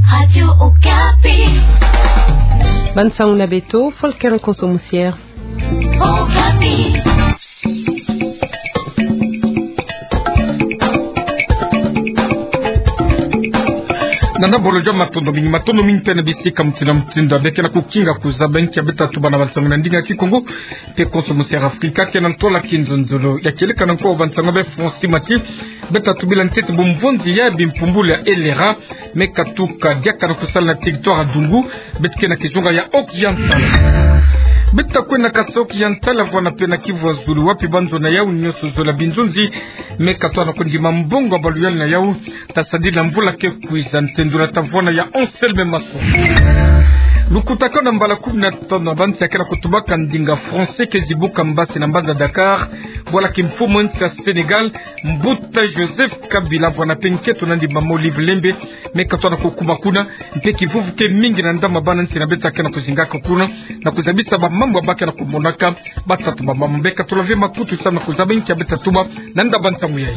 Radio Okapi. Bansangu na Beto, Volker Konsomusier. Okapi. Nanda boloja matondo mingi pene bisika mtina mtinda beke na kukinga kuza benki ya beta tuba na bansangu na ndinga kikongo pe Konsomusier Afrika kena ntola kinzonzolo ya keleka na kwa bansangu be Francis Mati beta tubila ntete bomvonzi ya bimpumbulu ya elera meka tuka diaka na kusala na territoire Dungu betke na kizunga ya Occidental beta kwena kasoki yantala vwana pena Kivu wa Zulu wapi banzo na yau nyoso zola binzunzi meka tuwa na kundima mbongo abaluyali na yau tasadila mvula ke kuiza ntendula tavwana ya onselme maso lukutaka na mbala 15 bansi yakena kutubaka ndinga français kezibuka mbasi na mbanza Dakar wala kimfumo nchi ya Senegal mbuta Joseph Kabila vwana penketo na ndima Olive Lembe meka tuwa na kukuma kuna mpe kivuvu ke mingi na ndama bana nchi na beta yakena kuzingaka kuna na kuzabisa mambo abaki na kumonaka batatu mambo mbeka tulavye makutu sana kuzaba nchi ya beta tuba na nda bantangu yayi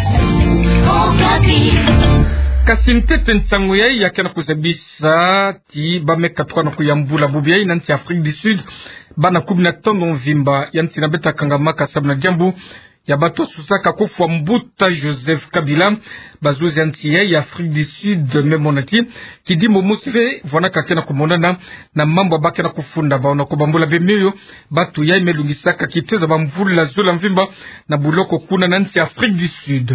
Kasintete ntangu yayi yakena kuzabisa ti bameka tuwa na kuyambula bubi yayi na nchi ya Afrique du Sud bana 15 vimba ya nchi na beta kangamaka sabna jambu ya bato susaka kufwa mbuta Joseph Kabila bazuzi anti ya Afrique du Sud memonati kidimo musive vona kakena kumonana na mambo abake na kufunda baona kubambula bemeyo batu ya imelungisaka kiteza bamvula zola mvimba na buloko kuna na nchi ya Afrique du Sud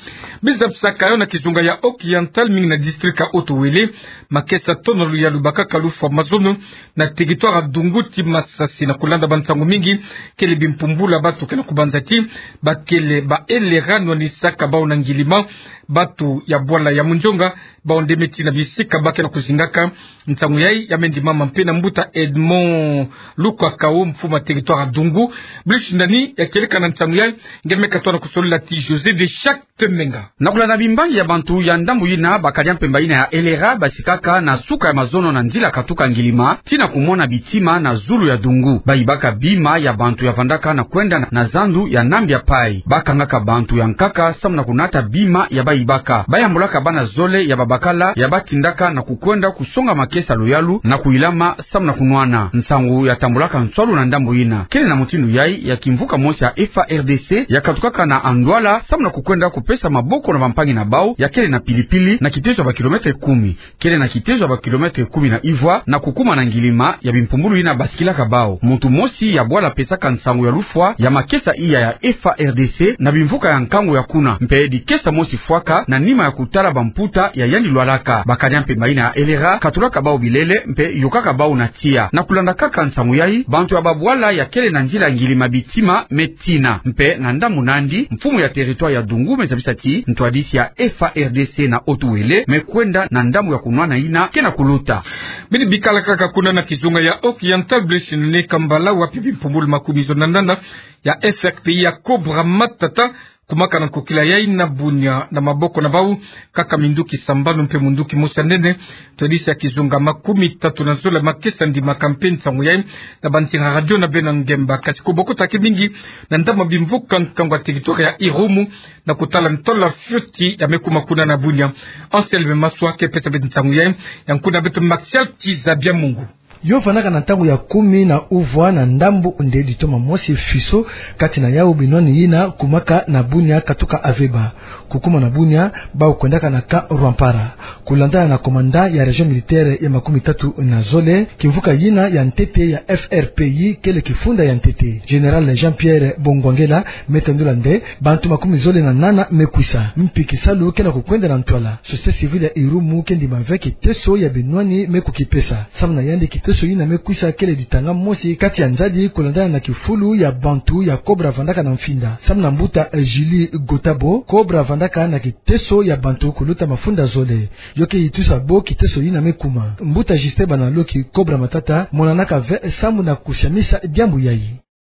bizapsaka yo na kizunga ya Occidental mingi na district ya Otowele makesa tono ya lubaka kalufa mazono na territoire Dungu ti Masasi na kulanda bantangu mingi kele bimpumbula batu kena kubanzati bakele ba elerano ni saka ba unangilima batu ya bwala ya munjonga ba ondemeti na bisika bake na kuzingaka ntangu yai ya mendi mama mpena mbuta Edmond Luka Kao mfuma territoire Dungu blishindani ya keleka na ntangu yai ngemeka tona kusolila ti José de chaque temenga nakula na bimbangi ya bantu ya ndambu yina bakalia mpemba ina ya elera basikaka na suka ya mazono na ndila katuka ngilima tina kumona bitima na zulu ya Dungu baibaka bima ya bantu ya vandaka na kwenda na zandu ya nambi ya pai bakangaka bantu ya nkaka samuna kunata bima ya baibaka bayambulaka bana zole ya babakala ya batindaka na kukwenda kusonga makesa loyalu na kuilama samuna kunwana nsangu ya tambulaka nswalu na ndambu yina kele na mutindu yai ya kimvuka mosi ya FARDC ya katukaka na andwala samuna kukwenda kupesa maboko na bampangi na bao ya kele na pilipili na kitezo ba kilometre 10 kele na kitezo ba kilometre 10 na ivwa na kukuma na ngilima ya bimpumbulu ina basikila kabao muntu mosi ya bwala pesaka nsangu ya lufwa ya makesa iya ya FARDC na bimvuka ya nkangu ya kuna mpedi kesa mosi fwaka na nima ya kutala bamputa ya yandi lwalaka bakanya mpe maina ya elera katulaka bao bilele mpe yokaka bao na tia na kulanda kaka nsangu yai bantu ya babwala ya kele na njila ngilima bitima metina mpe na ndamu nandi mfumu ya territoire ya Dungu mezabisa ti ntwadisi ya FARDC na Otowele mekwenda na ndamu ya kunwana ina kena kuluta bili bikala kaka kuna na kizunga ya Occidental blishindani kambala wapi bimpumbulu makumizo na ndanda ya FRPI ya Cobra Matata kumaka na kokila yai na bunya na maboko na bau kaka minduki sambano mpe munduki musa nene todisi ya kizunga 13 na zola makesa ndi makampeni sangu yai na bantinga radio na bena ngemba kasi kuboko taki mingi na ndama bimvuka nkangwa territoire ya Irumu na kutala ntola fyuti ya mekuma kuna na bunya anselme maswa ke pesa beti sangu yai ya nkuna betu Maxial Kizabia Mungu yo vanaka na ntango ya 10 na uvwa na ndambu nde ditoma mosi fiso kati na yao binoni yina kumaka na bunya katuka aveba kukuma na bunya ba kwendaka na ka Rwampara kulandana na komanda ya region militaire ya 13 na zole kimvuka yina ya ntete ya FRPI kele kifunda ya ntete General Jean-Pierre Bongwangela metendula nde bantu 10 zole na nana mekuisa mpikisalu kena kukwenda na ntwala société civile ya Irumu kendi maveki teso ya binoni mekukipesa samna yandi teso yina mekuisa kele ditanga mosi kati ya nzadi kulandana na kifulu ya bantu ya Cobra vandaka na mfinda samna mbuta Julie Gotabo Cobra vandaka na kiteso ya bantu kuluta mafunda zole yoke itusa bo kiteso yina mekuma mbuta Jisteba na loki Cobra Matata monanaka ve samu na kushamisa diambu yayi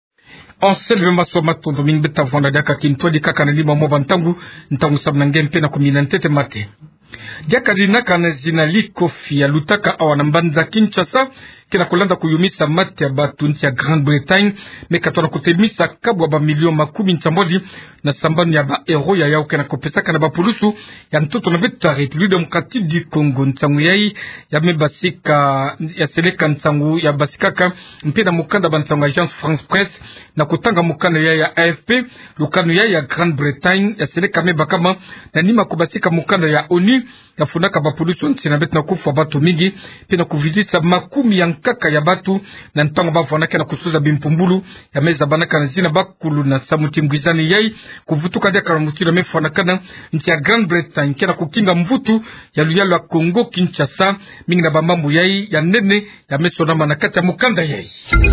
Anselme Maswa matondo mingi beta vanda daka kintodi kaka na lima mwa bantangu ntangu sabna ngempe na kumina ntete mate Jaka dinaka na zina likofi ya lutaka awa na mbanza Kinshasa kila kulanda kuyumisa mate ya batu nchi ya Grande Bretagne mekatona kutemisa kabwa ba milioni makumi ntambodi na sambani ya ba hero ya yao kena kopesaka na ba pulusu ya mtoto na betu ya République démocratique du Congo. Ntsangu yai ya mebasika ya seleka ntsangu ya basikaka mpena mukanda ba ntsangu Agence France Presse na kutanga mukanda ya AFP lukano ya Grande Bretagne ya seleka mebakama na nima kubasika mukanda ya ONU ya funaka ba pulusu nchi na betu na kufa batu mingi pena kuvidisa makumi ya nkaka ya batu na ntango bavanaka na kusuza bimpumbulu ya meza banaka na zina bakulu na samuti mgizani yai kuvutuka dia karamutira mefanakana nchi ya Grande Bretagne kena kukinga mvutu ya luyalo ya Kongo Kinshasa mingi na bambambu yai ya nene ya mesonama na kati ya mukanda yai.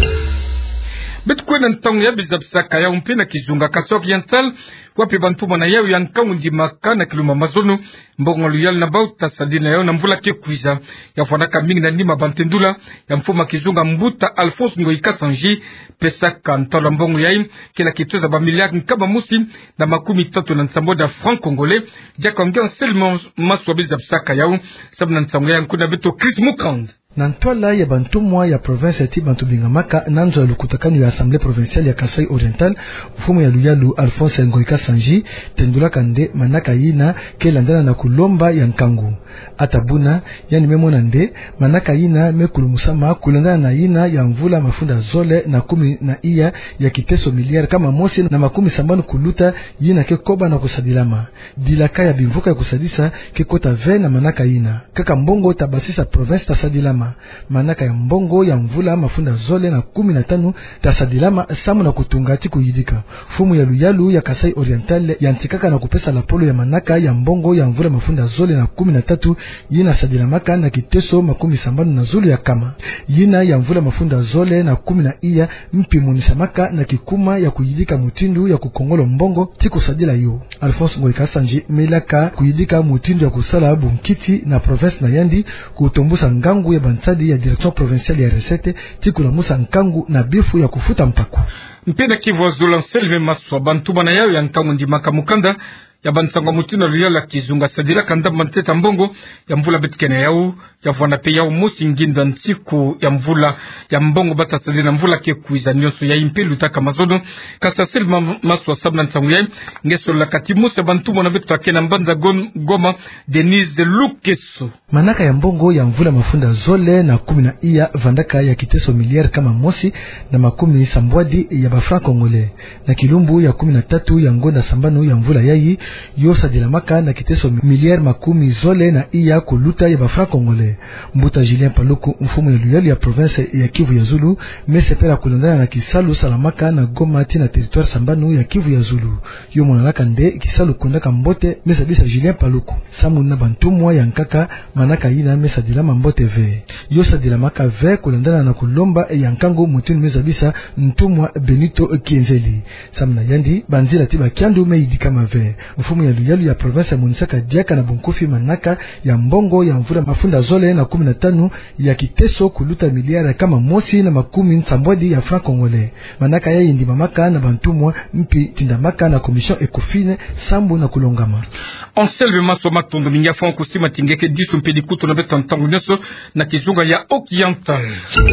Betu kwena ntango ya bizabisaka ya umpena kizunga Kasai Oriental wapi bantuma na yao ya nkangu ndimaka na kiluma mazono mbongo luyalo na bauta sadina yao na mvula kekuiza ya fanaka mingi na nima bantendula ya mfuma kizunga mbuta Alphonse Ngoika Sanji pesa kantala mbongo yai kila kituza ba miliard nkaba musi na makumi tatu na nsambo da franc congolais jaka ongia seulement maswa bizabisaka yao sabu na nsambo ya nkuna beto Chris Mukand. Na ntwala ya bantumwa ya province eti bantu bingamaka nanzo ya lukutakanu ya Assemblée provinciale ya Kasai Oriental mfumu ya luyalu Alphonse Ngoika Sanji tendula kande manaka yina kelandana na kulomba ya nkangu atabuna yani memona nde manaka yina mekulumusama kulandana na yina ya mvula mafunda zole na kumi na iya ya kiteso miliari kama mosi na makumi sambanu kuluta yina ke koba na kusadilama dilaka ya bimvuka ya kusadisa ke kota ve na manaka yina kaka mbongo tabasisa province tasadilama manaka ya mbongo ya mvula mafunda zole na 15 tasadilama samu na kutungati kuyidika fumu ya luyalu ya Kasai Oriental ya ntikaka na kupesa la polo ya manaka ya mbongo ya mvula mafunda zole na 13 yina sadilamaka na kiteso makumi sambanu na zulu ya kama yina ya mvula mafunda zole na 10 iya mpimonisamaka na kikuma ya kuyidika mutindu ya kukongolo mbongo tiku sadila yo Alphonse Ngoika Sanji melaka kuyidika mutindu ya kusala bunkiti na province na yandi kutombusa ngangu ya bansadi ya direction provinciale ya recette tiku la musa nkangu na bifu ya kufuta mpaku mpena Kivu Azul Anselme Maswa bantuma na yao ya nkangu ndimaka mukanda ya bansanga mutina luyalo ya kizunga sadila kanda manteta mbongo ya mvula betikene yao ya vwana pe yao musi nginda ntiku ya mvula ya mbongo bata sadila mvula kekuiza nyonso ya impelu taka mazono kasasel Maswa sabna ntangu ya ngeso la kati musi ya bantuma na betu akena mbanza Goma Denise Lukeso manaka ya mbongo ya mvula mafunda zole na 10 iya vandaka ya kiteso miliari kama mosi na makumi sambwadi ya bafran congolais na kilumbu ya 13 ya ngonda sambanu ya mvula yayi yosa dilamaka na kiteso miliari makumi zole na iya kuluta ya bafran congolais mbuta Julien Paluku mfumu ya luyalu ya province ya Kivu ya Zulu mesepera kulandana na kisalu salamaka na Goma tina territoire sambanu ya Kivu ya Zulu yo monalaka nde kisalu kundaka mbote mesabisa Julien Paluku samu na bantumwa ya nkaka manaka yina mesa dilama mbote ve yosa dilamaka ve kulandana na kulomba ya nkangu mutuni mesabisa ntumwa Benito Kienzeli samna yandi banzila tiba kiandu meidika mave mfumu ya luyalu ya province ya Monisaka diaka na bunkufi manaka ya mbongo ya mvula mafunda zole na 15 ya kiteso kuluta miliari kama mosi na makumi nsambwadi ya franc congolais manaka ya indi mamaka na bantumwa mpi tindamaka na commission Ecofine sambu na kulongama Anselme Maswa matondo mingi fa kusima tingeke disu mpedikuto na beta ntangu nyoso na kizunga ya Occidental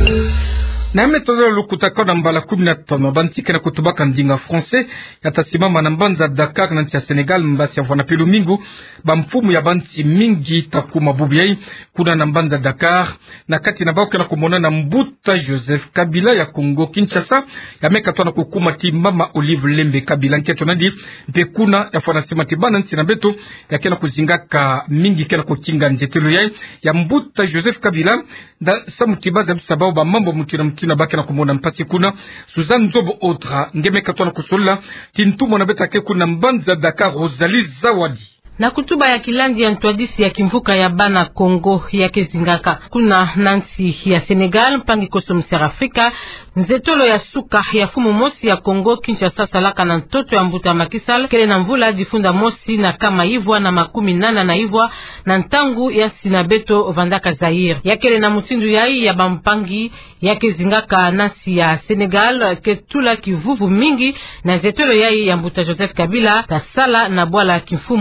na metodo lukutaka na mbala 15 bantika na kutubaka ndinga français yatasimama na mbanza Dakar na nchi ya Senegal mbasi ya vana pelu mingu bamfumu ya banti mingi takuma bubiai kuna na mbanza Dakar na kati na bauke na kumona na mbuta Joseph Kabila ya Kongo Kinshasa ya meka tona kukuma timama Olive Lembe Kabila nketo nandi mpe kuna ya fana sima tibana nchi na beto ya kena kuzingaka mingi kena kukinga nzetelo ya mbuta Joseph Kabila da samu kibaza bisabao ba mambo mukina bakena kumona mpasi kuna Suzanne Nzobo Otra ngeme katona kusola tintumo na betake kuna mbanza Dakar Rosalie Zawadi na kutuba ya kilandi ya ntwadisi ya kimvuka ya bana Kongo ya kezingaka kuna nansi ya Senegal mpangi koso msera Afrika nzetolo ya suka ya fumu mosi ya Kongo Kinshasa salaka na ntoto ya mbuta makisal kele na mvula difunda mosi na kama hivwa na makumi nana na hivwa na ntangu ya sinabeto vandaka Zaire ya kele na mutindu yai ya bampangi ya kezingaka nansi ya Senegal ketula kivuvu mingi na nzetolo yai ya mbuta Joseph Kabila tasala na bwala kifumu Dakar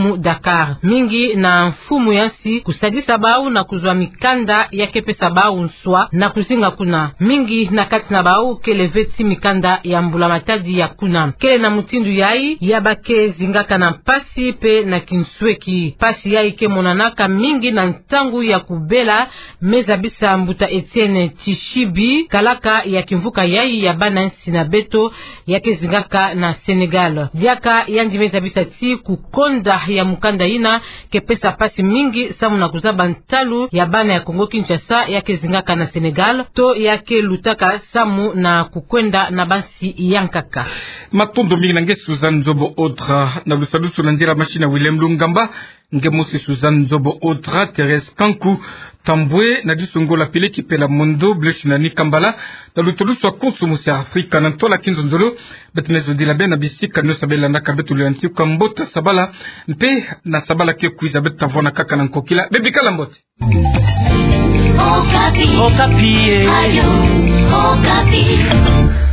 Dakar mingi na mfumu yansi kusadisa bau na kuzwa mikanda yake pesa bau nswa na kuzinga kuna mingi na kati na bau keleveti mikanda ya mbula matadi ya kuna kele na mutindu yai yabake zingaka na pasi pe na kinsweki pasi yai ke monanaka mingi na ntangu ya kubela meza bisa mbuta Etienne Tishibi kalaka ya kimvuka yai ya bana nsi na beto yake zingaka na Senegal diaka yandi meza bisa ti kukonda ya mukanda ina kepesa pasi mingi samu na kuzaba ntalu ya bana ya Kongo Kinshasa yake zingaka na Senegal to yake lutaka samu na kukwenda na bansi yankaka matondo mingi na nge Suzanne Zobo Otra na lusadusu na njira mashina Willem Lungamba nge musi Suzanne Zobo Otra Therese Kanku Tambwe na disongola peleki pela mondo bleshi na Nikambala na lutodusu wa konsumusi Afrika na ntola kinzondolo betenezo di la bena bisika no sabela na kabetu lianti kambota sabala mpe na sabala kio kuiza beta vona kaka na nkokila bebi kala mbote Okapi. Okapi. Ayo, Okapi.